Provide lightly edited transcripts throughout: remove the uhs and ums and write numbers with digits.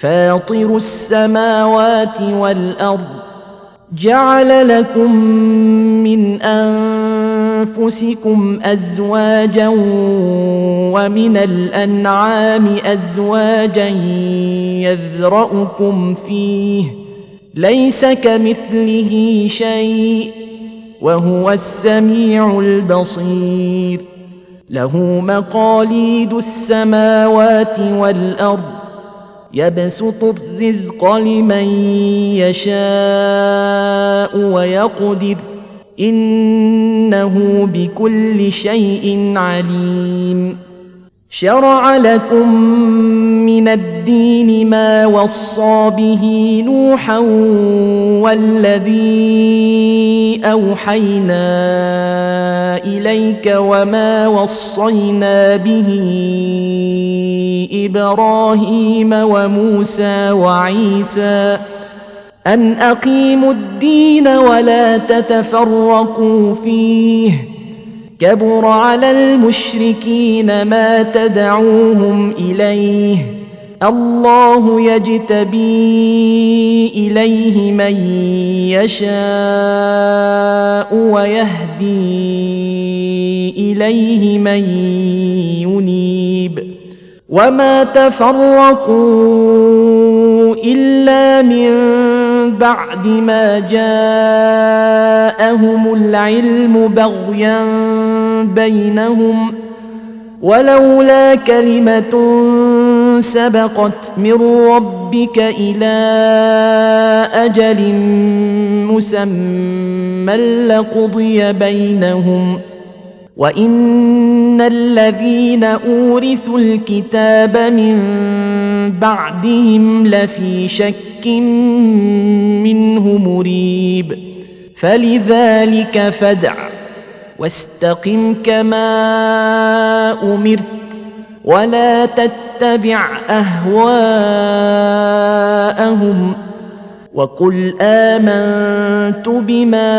فاطر السماوات والأرض جعل لكم من أنفسكم أزواجا ومن الأنعام أزواجا يذرأكم فيه ليس كمثله شيء وهو السميع البصير له مقاليد السماوات والأرض يبسط الرزق لمن يشاء ويقدر إنه بكل شيء عليم شرع لكم من الدين ما وصى به نوحا والذي أوحينا إليك وما وصينا به إبراهيم وموسى وعيسى أن أقيموا الدين ولا تتفرقوا فيه كبر على المشركين ما تدعوهم إليه الله يجتبي إليه من يشاء ويهدي إليه من ينيب وما تفرقوا إلا من بعد ما جاءهم العلم بغيا بينهم ولولا كلمة سبقت من ربك إلى أجل مسمى لقضي بينهم وإن الذين أورثوا الكتاب من بعدهم لفي شك منه مريب فلذلك فادع واستقم كما أمرت ولا تتبع أهواءهم وقل آمنت بما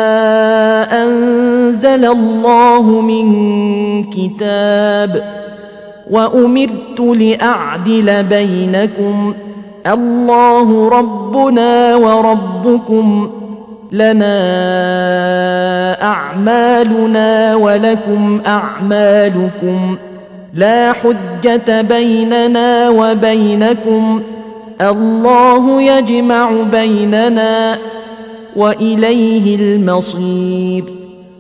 أنزل الله من كتاب وأمرت لأعدل بينكم الله ربنا وربكم لنا أعمالنا ولكم أعمالكم لا حجة بيننا وبينكم الله يجمع بيننا وإليه المصير